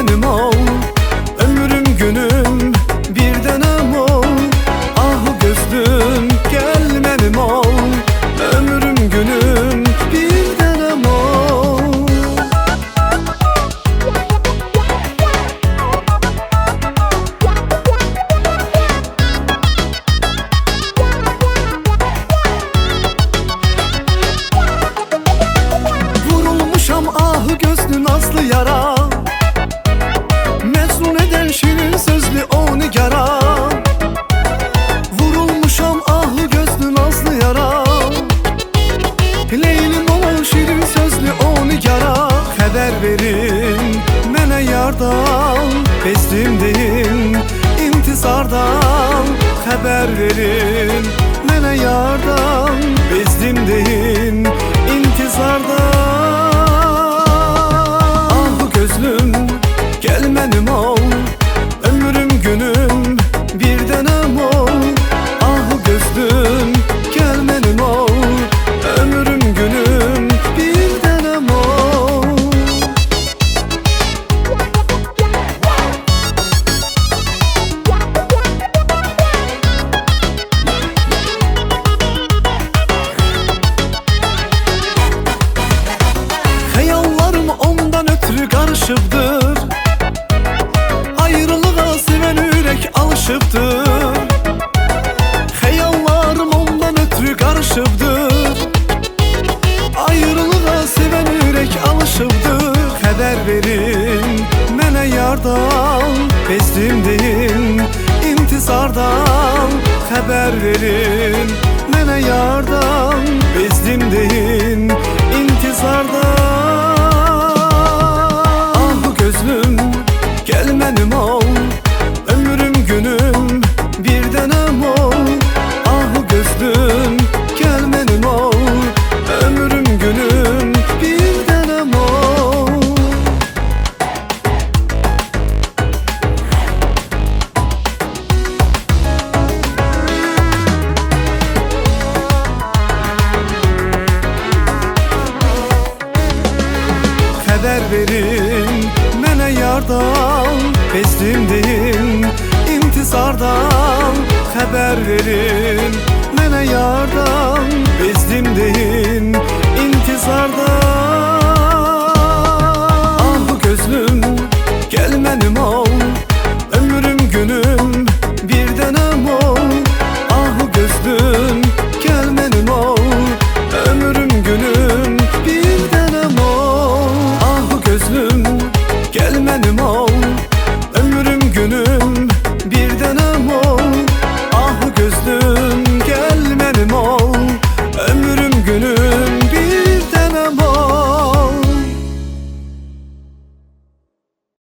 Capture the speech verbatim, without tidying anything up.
benim ol. Ömrüm günüm bir denem ol. Ah gözlüm gel benim ol. Ömrüm günüm bir denem ol. Vurulmuşam ah gözlü nazlı yara, mecnun eden şirin sözlü o nigara. Vurulmuşam ah gözlü nazlı yara, Leylim olan şirin sözlü o nigara. Haber verin mene yardan, bezdim deyin intizardan. Haber verin mene yardan, bezdim deyin intizardan. Ah gözlüm gel benim ol. Ömrüm günüm bir denem ol. Ah gözlüm gel benim ol. Ömrüm günüm bir denem ol. Hayallarım ondan ötürü karışıptır. Ayrılığa seven yürek alışıptır. Hayallarım ondan ötürü karışıptır. Ayrılığa seven yürek alışıptır. Haber verin mene yardan, bezdim deyin intizardan. Haber verin mene yardan, bezdim deyin intizardan. Ah gözlüm gel benim ol. Ömrüm günüm bir denem ol. Ah gözlüm gel benim ol. Ömrüm günüm bir denem ol. Haber verin mene yardan, bezdim deyin intizardan. Haber verin mene yardan, bezdim deyin intizardan. Ah gözlüm gel benim ol. Ömrüm günüm bir denem ol. Ah gözlüm gel benim ol. Ömrüm günüm bir denem ol. Ah gözlüm gel benim ol.